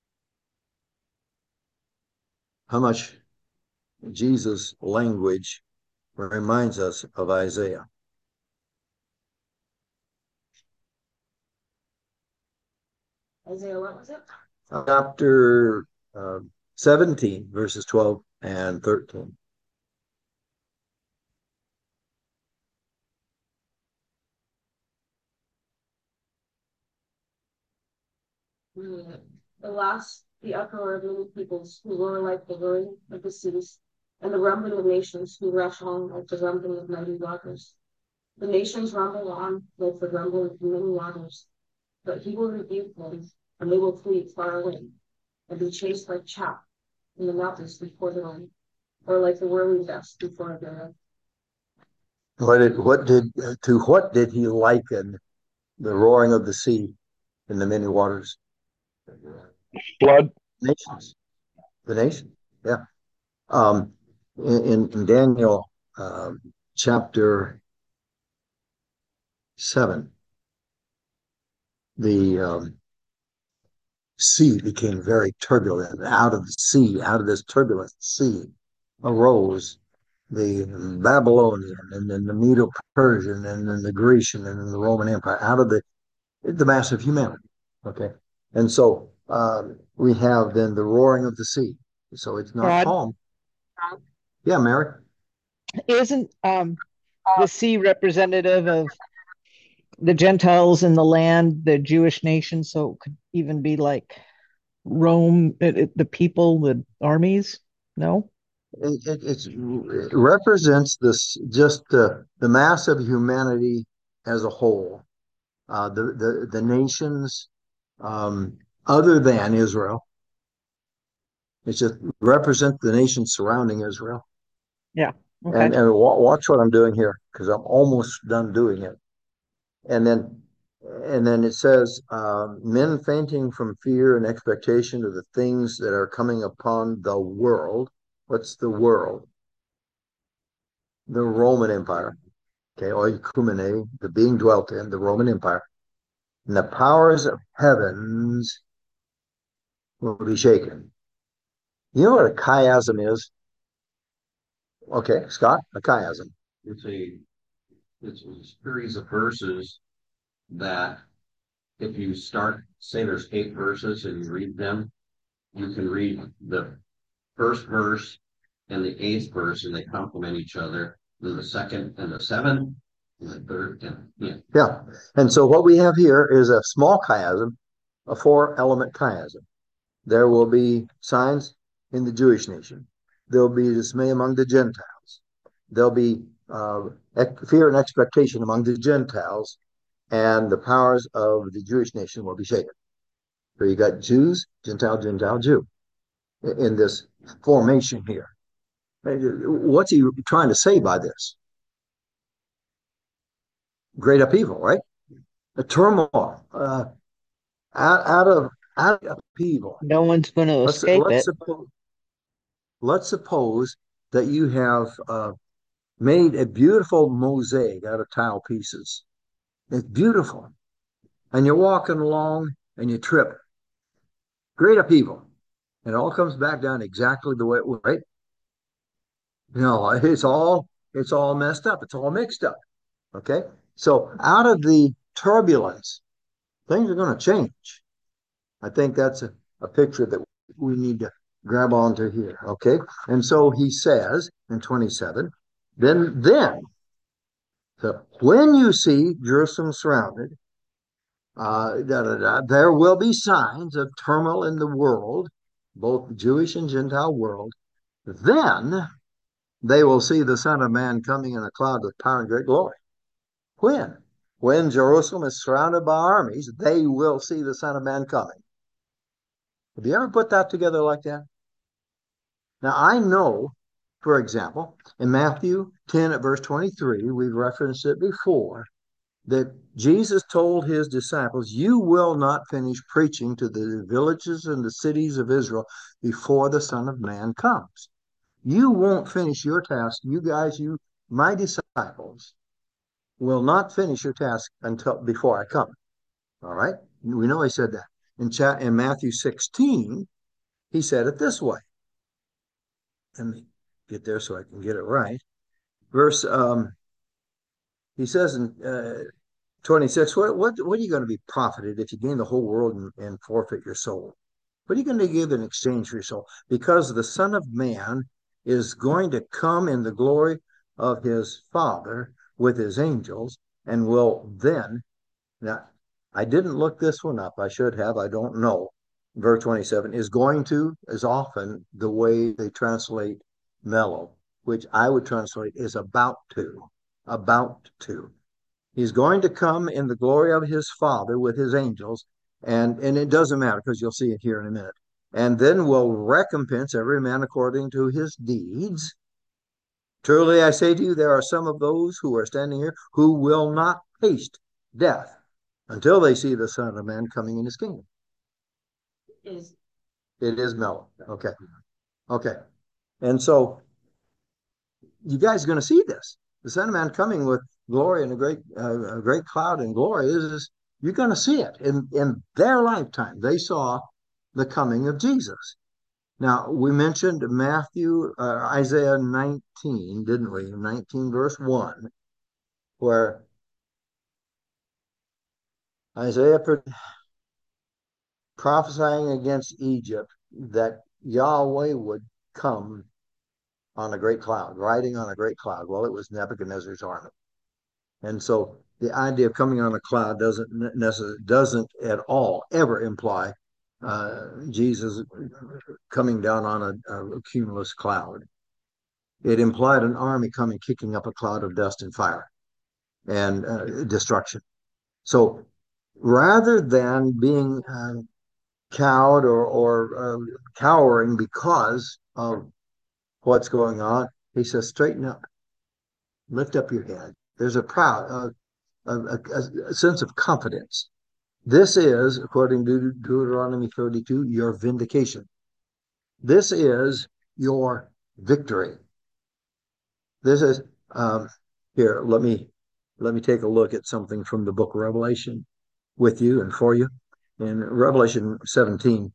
Speaker 1: how much Jesus' language reminds us of Isaiah.
Speaker 4: Isaiah, what was it?
Speaker 1: Chapter uh, seventeen, verses twelve and thirteen.
Speaker 4: Mm, The last, the uproar of many peoples who roar like the roaring of the seas, and the rumbling of nations who rush on like the rumbling of mighty waters. The nations rumble on like the rumble of many waters, but he will rebuke them, and they will flee far away, and be chased like chaff in the mountains before the rain, or like the whirling dust before a billow.
Speaker 1: What did what did to what did he liken the roaring of the sea and the many waters?
Speaker 3: blood.
Speaker 1: Nations, the nation. Yeah. Um, in, in Daniel um, chapter seven, the um, sea became very turbulent. Out of the sea, out of this turbulent sea, arose the Babylonian and then the Medo-Persian and then the Grecian and then the Roman Empire. Out of the the mass of humanity. Okay, and so um, we have then the roaring of the sea. So it's not
Speaker 3: God,
Speaker 1: calm. Yeah, Mary.
Speaker 3: isn't um the sea representative of the Gentiles in the land, the Jewish nation? So it could even be like Rome, it, it- the people, the armies. No,
Speaker 1: It, it, it's, it represents this just the the mass of humanity as a whole. Uh, the the the nations um, other than Israel. It just represents the nations surrounding Israel.
Speaker 3: yeah, okay.
Speaker 1: And and watch what I'm doing here because I'm almost done doing it. And then and then it says, um, men fainting from fear and expectation of the things that are coming upon the world. What's the world? The Roman Empire. Okay, oikumene, the being dwelt in, the Roman Empire. And the powers of heavens will be shaken. You know what a chiasm is? Okay, Scott, a chiasm.
Speaker 2: It's a, it's a series of verses that if you start, say there's eight verses and you read them, you can read the first verse and the eighth verse and they complement each other. Then the second and the seventh and the third and yeah.
Speaker 1: Yeah. And so what we have here is a small chiasm, a four element chiasm. There will be signs in the Jewish nation. There'll be dismay among the Gentiles. There'll be uh, fear and expectation among the Gentiles, and the powers of the Jewish nation will be shaken. So you got Jews, Gentile, Gentile, Jew in this formation here. What's he trying to say by this? Great upheaval, right? A turmoil uh, out, out of out of upheaval.
Speaker 3: No one's going to
Speaker 1: Let's
Speaker 3: escape
Speaker 1: let's
Speaker 3: it.
Speaker 1: suppose let's suppose that you have uh, made a beautiful mosaic out of tile pieces. It's beautiful, and you're walking along and you trip. Great upheaval. And it all comes back down exactly the way it was, right? You know, it's all it's all messed up. It's all mixed up. Okay. So out of the turbulence, things are going to change. I think that's a, a picture that we need to grab onto here. Okay. And so he says in twenty-seven, then then so when you see Jerusalem surrounded, uh, da, da, da, there will be signs of turmoil in the world, both Jewish and Gentile world. Then they will see the Son of Man coming in a cloud with power and great glory. When? When Jerusalem is surrounded by armies, they will see the Son of Man coming. Have you ever put that together like that? Now, I know For example, in Matthew ten at verse twenty-three, we've referenced it before, that Jesus told his disciples, you will not finish preaching to the villages and the cities of Israel before the Son of Man comes. You won't finish your task. You guys, you, my disciples, will not finish your task until before I come. All right? We know he said that. In, chat, in Matthew sixteen, he said it this way. Let me get there so I can get it right. Verse, um, he says in uh, twenty-six, what, what, what are you going to be profited if you gain the whole world and, and forfeit your soul? What are you going to give in exchange for your soul? Because the Son of Man is going to come in the glory of his Father with his angels and will then, now, I didn't look this one up. I should have. I don't know. Verse twenty-seven is going to, is often the way they translate mellow, which I would translate is about to, about to. He's going to come in the glory of his Father with his angels, and, and it doesn't matter because you'll see it here in a minute. And then will recompense every man according to his deeds. Truly I say to you, there are some of those who are standing here who will not taste death until they see the Son of Man coming in his kingdom.
Speaker 4: Is
Speaker 1: It is mellow. Okay. Okay. And so you guys are going to see this. The Son of Man coming with glory and a great, uh, a great cloud and glory is, is you're going to see it in, in their lifetime. They saw the coming of Jesus. Now, we mentioned Matthew, uh, Isaiah nineteen, didn't we? nineteen, verse one, where Isaiah prophesying against Egypt that Yahweh would come on a great cloud, riding on a great cloud. Well, it was Nebuchadnezzar's army. And so the idea of coming on a cloud doesn't necessarily, doesn't at all ever imply uh, Jesus coming down on a, a cumulus cloud. It implied an army coming, kicking up a cloud of dust and fire and uh, destruction. So rather than being uh, cowed or, or uh, cowering because of what's going on, he says, straighten up, lift up your head. There's a proud, uh, a, a, a sense of confidence. This is, according to Deuteronomy thirty-two, your vindication. This is your victory. This is um, here. Let me let me take a look at something from the book of Revelation with you and for you. In Revelation seventeen,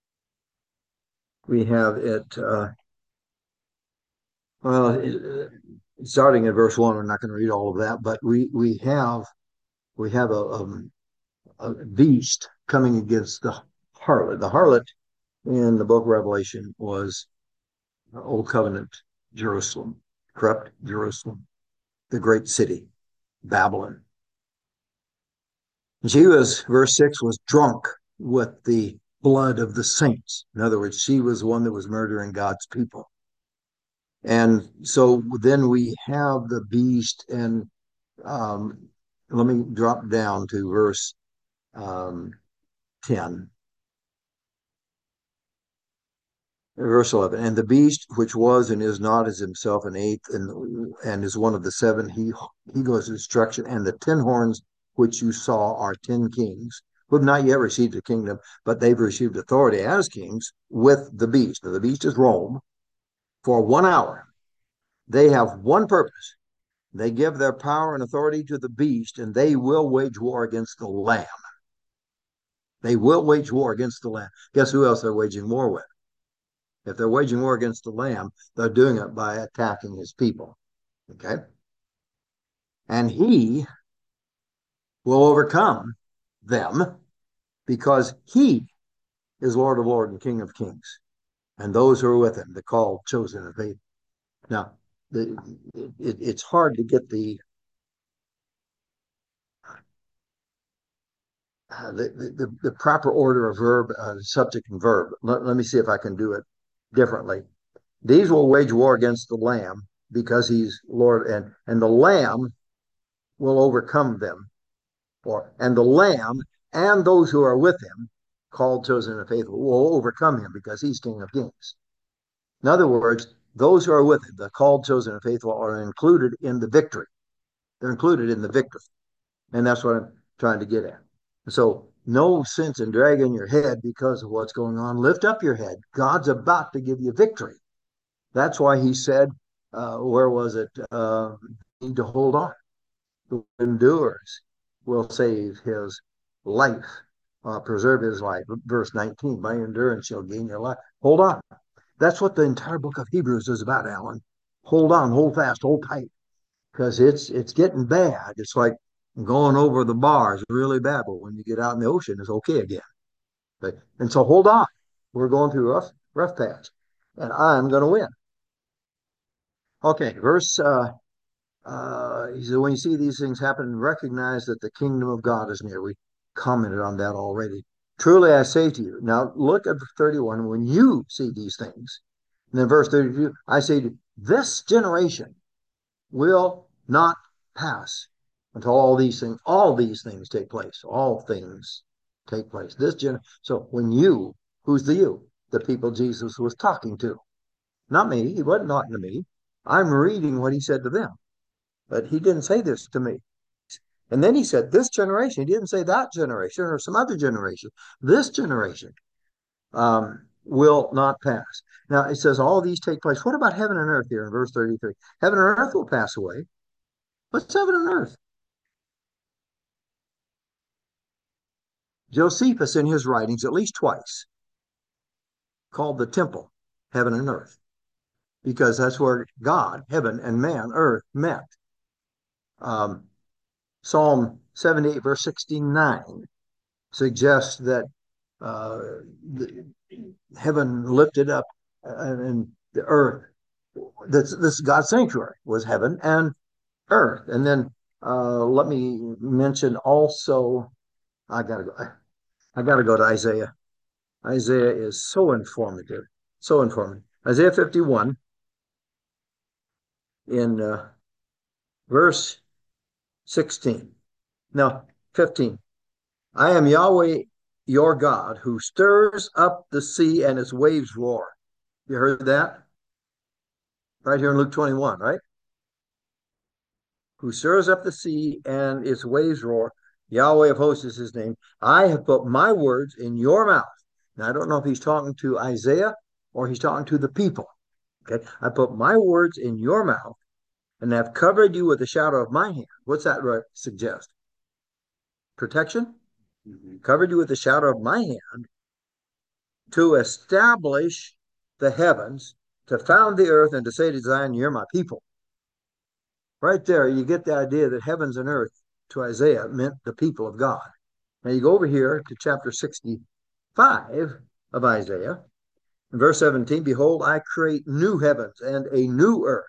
Speaker 1: we have it. Uh, well, it, starting at verse one, I'm not going to read all of that, but we we have we have a, um, a beast coming against the harlot. The harlot in the book of Revelation was Old Covenant Jerusalem, corrupt Jerusalem, the great city, Babylon. She was, verse six, was drunk with the blood of the saints. In other words, she was the one that was murdering God's people. And so then we have the beast, and um, let me drop down to verse um, ten. Verse eleven, and the beast which was and is not is himself an eighth and and is one of the seven. He he goes to destruction. And the ten horns which you saw are ten kings who have not yet received a kingdom, but they've received authority as kings with the beast. Now, the beast is Rome. For one hour, they have one purpose. They give their power and authority to the beast, and they will wage war against the Lamb. They will wage war against the Lamb. Guess who else they're waging war with? If they're waging war against the Lamb, they're doing it by attacking his people. Okay? And he will overcome them because he is Lord of Lords and King of Kings. And those who are with him, the called, chosen, and faithful. Now, the, it, it's hard to get the, uh, the, the, the proper order of verb, uh, subject, and verb. Let, let me see if I can do it differently. These will wage war against the Lamb because he's Lord, and, and the Lamb will overcome them. Or, and the Lamb and those who are with him, called, chosen, and faithful, will overcome him because he's King of Kings. In other words, those who are with him, the called, chosen, and faithful, are included in the victory. They're included in the victory. And that's what I'm trying to get at. So no sense in dragging your head because of what's going on. Lift up your head. God's about to give you victory. That's why he said, uh, where was it? Uh, need to hold on. Who endures will save his life, uh, preserve his life. Verse nineteen, by endurance shall gain your life. Hold on. That's what the entire book of Hebrews is about, Alan. Hold on, hold fast, hold tight, because it's it's getting bad. It's like going over the bars really bad, but when you get out in the ocean, it's okay again. But, and so hold on. We're going through rough rough patch, and I'm going to win. Okay, verse. Uh, uh, he said, when you see these things happen, recognize that the kingdom of God is near. We commented on that already. Truly, I say to you. Now look at thirty-one. When you see these things, and then verse thirty-two, I say to you, this generation will not pass until all these things, all these things take place. All things take place. This gen. So when you, who's the you? The people Jesus was talking to, not me. He wasn't talking to me. I'm reading what he said to them, but he didn't say this to me. And then he said, this generation. He didn't say that generation or some other generation. This generation um, will not pass. Now it says all these take place. What about heaven and earth here in verse thirty-three? Heaven and earth will pass away. What's heaven and earth? Josephus, in his writings, at least twice, called the temple heaven and earth because that's where God, heaven, and man, earth, met. Um, Psalm seventy-eight, verse sixty-nine, suggests that uh, the, heaven lifted up and the earth, this, this God's sanctuary was heaven and earth. And then uh, let me mention also, I gotta go, I gotta go to Isaiah. Isaiah is so informative, so informative. Isaiah fifty-one in uh, verse sixteen. No, fifteen. I am Yahweh your God who stirs up the sea and its waves roar. You heard that? Right here in Luke twenty-one, right? Who stirs up the sea and its waves roar. Yahweh of hosts is his name. I have put my words in your mouth. Now, I don't know if he's talking to Isaiah or he's talking to the people. Okay. I put my words in your mouth and have covered you with the shadow of my hand. What's that suggest? Protection? Mm-hmm. Covered you with the shadow of my hand to establish the heavens, to found the earth, and to say to Zion, you're my people. Right there, you get the idea that heavens and earth to Isaiah meant the people of God. Now you go over here to chapter sixty-five of Isaiah, in verse seventeen, behold, I create new heavens and a new earth.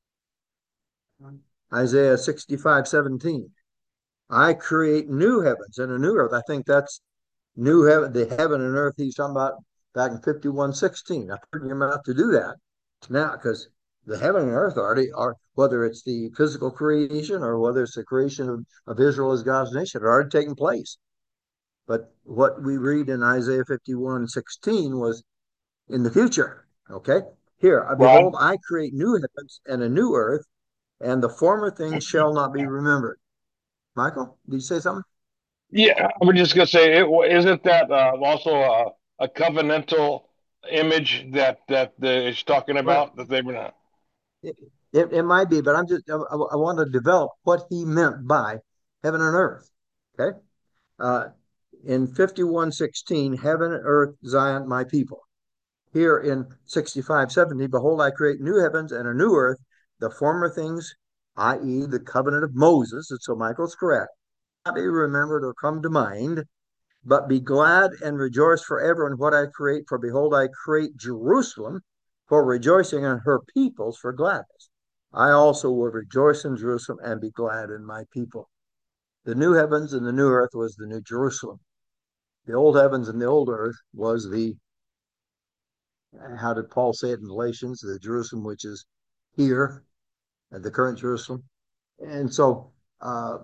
Speaker 1: Isaiah sixty-five, seventeen. I create new heavens and a new earth. I think that's new heaven, the heaven and earth he's talking about back in fifty-one, sixteen. I put in your mouth to do that now because the heaven and earth already are, whether it's the physical creation or whether it's the creation of, of Israel as God's nation, had already taken place. But what we read in Isaiah fifty-one, sixteen was in the future. Okay. Here, behold,
Speaker 5: Ron?
Speaker 1: I create new heavens and a new earth, and the former things shall not be remembered. Michael, did you say something?
Speaker 5: Yeah, I was just gonna say, it, isn't that uh, also a, a covenantal image that that the, it's talking
Speaker 1: Well,
Speaker 5: about that they were not?
Speaker 1: it, it, it might be, but I'm just, I, I want to develop what he meant by heaven and earth. Okay. Uh, in fifty-one, sixteen, heaven and earth, Zion, my people. Here in sixty-five, seventy, behold, I create new heavens and a new earth, the former things, that is, the covenant of Moses, and so Michael's correct, not be remembered or come to mind, but be glad and rejoice forever in what I create. For behold, I create Jerusalem for rejoicing and her peoples for gladness. I also will rejoice in Jerusalem and be glad in my people. The new heavens and the new earth was the new Jerusalem. The old heavens and the old earth was the, how did Paul say it in Galatians, the Jerusalem which is here, at the current Jerusalem. And so uh,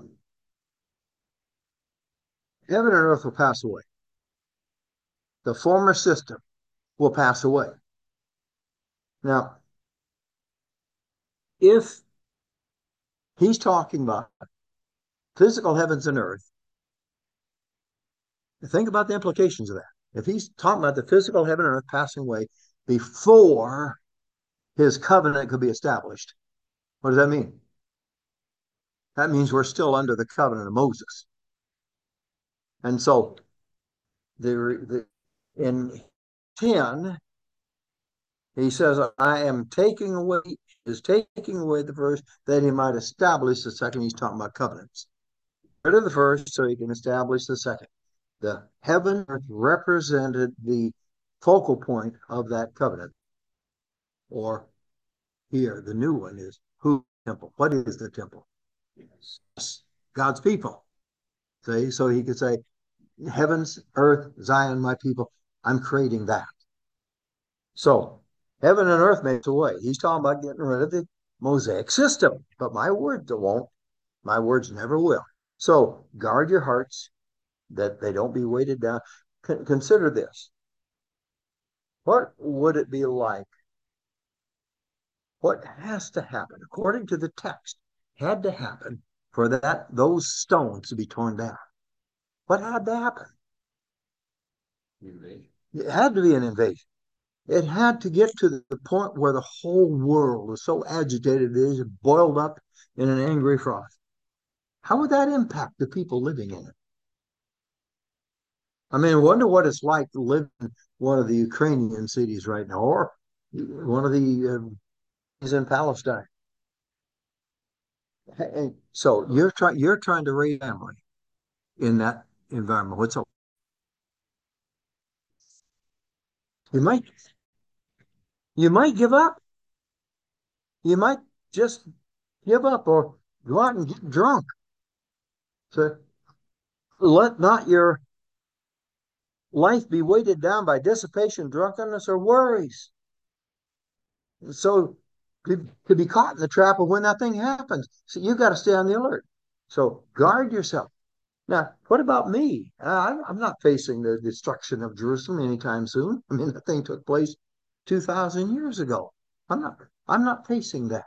Speaker 1: heaven and earth will pass away. The former system will pass away. Now, if he's talking about physical heavens and earth, think about the implications of that. If he's talking about the physical heaven and earth passing away before his covenant could be established, what does that mean? That means we're still under the covenant of Moses. And so the, the in ten, he says, I am taking away, is taking away the first that he might establish the second. He's talking about covenants. Rid of the first so he can establish the second. The heaven represented the focal point of that covenant. Or here, the new one is who temple? What is the temple? Yes. God's people. See, so he could say, heavens, earth, Zion, my people, I'm creating that. So heaven and earth makes away. He's talking about getting rid of the Mosaic system, but my words won't. My words never will. So guard your hearts that they don't be weighted down. Con- consider this. What would it be like? What has to happen, according to the text, had to happen for that those stones to be torn down? What had to happen?
Speaker 2: Invasion.
Speaker 1: It had to be an invasion. It had to get to the point where the whole world was so agitated it is boiled up in an angry froth. How would that impact the people living in it? I mean, I wonder what it's like to live in one of the Ukrainian cities right now, or one of the um, is in Palestine. And so you're trying you're trying to raise family in that environment. What's up? You might you might give up. You might just give up or go out and get drunk. So let not your life be weighted down by dissipation, drunkenness, or worries. So to, to be caught in the trap of when that thing happens. So you've got to stay on the alert. So guard yourself. Now, what about me? Uh, I'm not facing the destruction of Jerusalem anytime soon. I mean, that thing took place two thousand years ago. I'm not. I'm not facing that.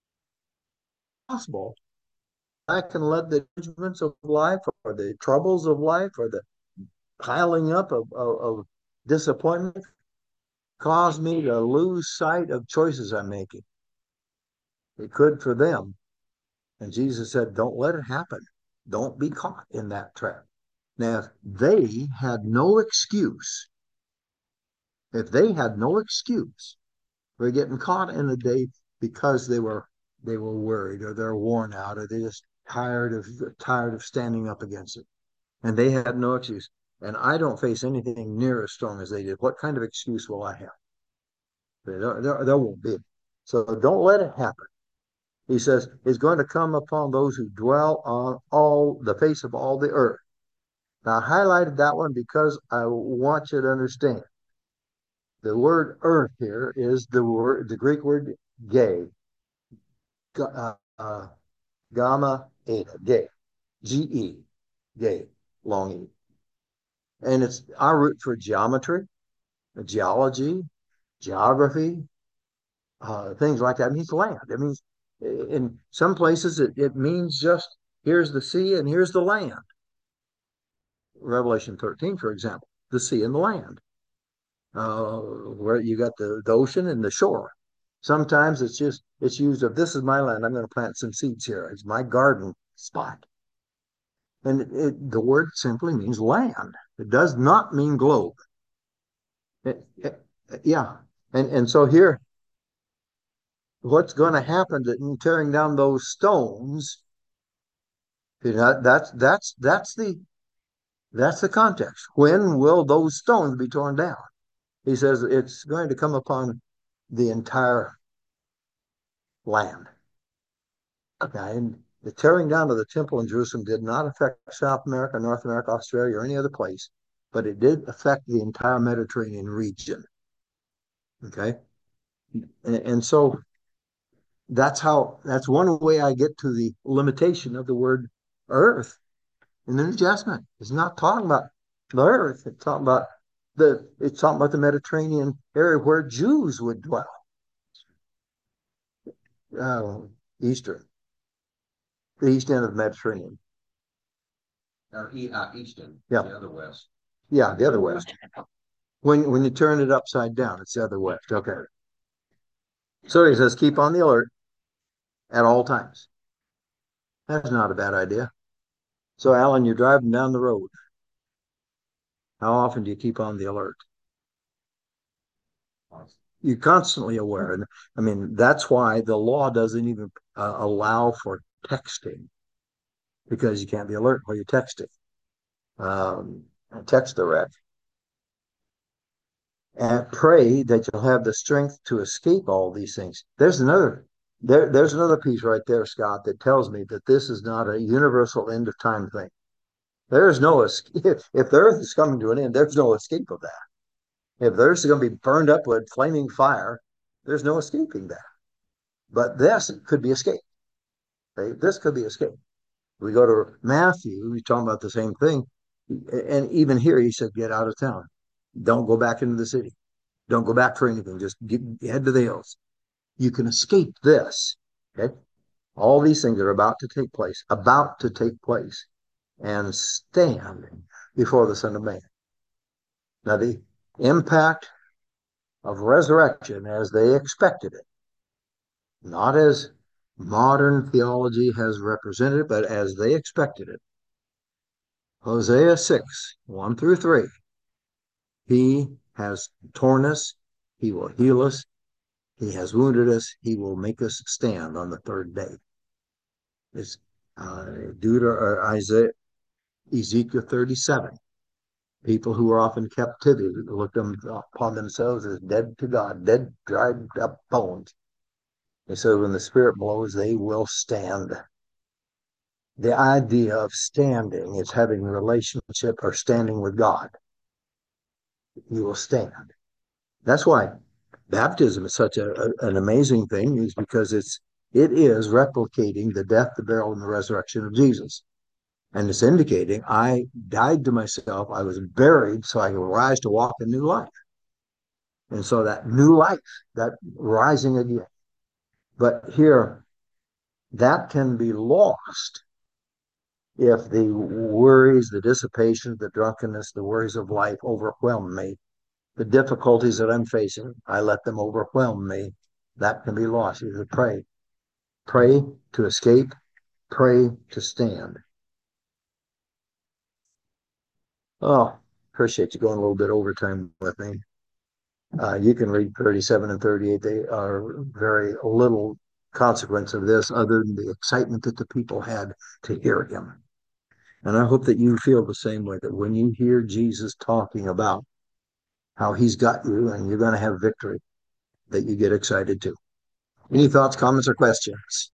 Speaker 1: Possible. I can let the judgments of life, or the troubles of life, or the piling up of, of, of disappointment cause me to lose sight of choices I'm making. It could for them. And Jesus said, don't let it happen. Don't be caught in that trap. Now, if they had no excuse, if they had no excuse for getting caught in the day because they were they were worried or they're worn out or they're just tired of tired of standing up against it, and they had no excuse, and I don't face anything near as strong as they did, what kind of excuse will I have? There, there, there won't be. So don't let it happen. He says, is going to come upon those who dwell on all the face of all the earth. Now, I highlighted that one because I want you to understand. The word earth here is the word, the Greek word gay, uh, uh, gamma eta, gay, G E, gay, long E. And it's our root for geometry, geology, geography, uh, things like that. It means land. It means, in some places, it, it means just here's the sea and here's the land. Revelation thirteen, for example, the sea and the land, uh, where you got the, the ocean and the shore. Sometimes it's just, it's used of this is my land. I'm going to plant some seeds here. It's my garden spot. And it, it, the word simply means land. It does not mean globe. It, it, yeah. And, and so here, what's going to happen to tearing down those stones? You know, that's, that's, that's the, that's the context. When will those stones be torn down? He says it's going to come upon the entire land. Okay, and the tearing down of the temple in Jerusalem did not affect South America, North America, Australia, or any other place, but it did affect the entire Mediterranean region. Okay, and, and so that's how, that's one way I get to the limitation of the word earth in the New Testament. It's not talking about the earth, it's talking about the, it's talking about the Mediterranean area where Jews would dwell. uh, eastern, the east end of the Mediterranean.
Speaker 2: Or e, uh, Easton,
Speaker 1: Yeah.
Speaker 2: the other west.
Speaker 1: Yeah, the other west. When when you turn it upside down, it's the other west. Okay. So he says, keep on the alert at all times. That's not a bad idea. So, Alan, you're driving down the road. How often do you keep on the alert? You're constantly aware. And I mean, that's why the law doesn't even uh, allow for texting because you can't be alert while you're texting. Um, text the wreck. And pray that you'll have the strength to escape all these things. There's another there, there's another piece right there, Scott, that tells me that this is not a universal end of time thing. There's no escape. If the earth is coming to an end, there's no escape of that. If the earth is going to be burned up with flaming fire, there's no escaping that. But this could be escaped. Okay? This could be escaped. We go to Matthew, he's talking about the same thing. And even here, he said, get out of town. Don't go back into the city. Don't go back for anything. Just get, head to the hills. You can escape this. Okay. All these things are about to take place, about to take place, and stand before the Son of Man. Now, the impact of resurrection as they expected it, not as modern theology has represented it, but as they expected it. Hosea six, one through three. He has torn us, he will heal us, he has wounded us, he will make us stand on the third day. It's uh, Deuter or Isaiah, Ezekiel thirty-seven. People who are off in captivity look upon themselves as dead to God, dead, dried up bones. And so when the Spirit blows, they will stand. The idea of standing is having a relationship or standing with God. You will stand. That's why baptism is such a, a, an amazing thing, is because it's it is replicating the death, the burial, and the resurrection of Jesus. And it's indicating I died to myself, I was buried so I could rise to walk a new life. And so that new life, that rising again. But here, that can be lost if the worries, the dissipation, the drunkenness, the worries of life overwhelm me. The difficulties that I'm facing, I let them overwhelm me. That can be lost. You have to pray. Pray to escape, pray to stand. Oh, appreciate you going a little bit overtime with me. Uh, you can read thirty-seven and thirty-eight. They are very little consequence of this other than the excitement that the people had to hear him. And I hope that you feel the same way, that when you hear Jesus talking about how he's got you and you're going to have victory, that you get excited too. Any thoughts, comments, or questions?